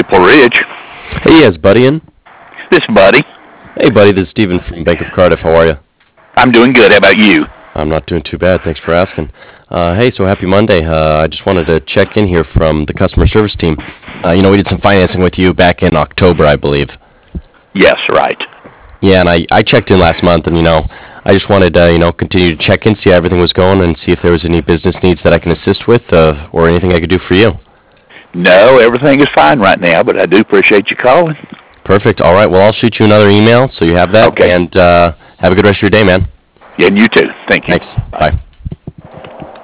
Maple Ridge. Hey, yes, buddy in. This Buddy. Hey, buddy, this is Steven from Bank of Cardiff. How are you? I'm doing good. How about you? I'm not doing too bad. Thanks for asking. Hey, so happy Monday. I just wanted to check in here from the customer service team. We did some financing with you back in October, I believe. Yes, right. Yeah, and I checked in last month, and, I just wanted to, continue to check in, see how everything was going, and see if there was any business needs that I can assist with or anything I could do for you. No, everything is fine right now, but I do appreciate you calling. Perfect. All right, well, I'll shoot you another email so you have that, Okay. and have a good rest of your day, man. Yeah, and you too. Thank you. Thanks. Bye.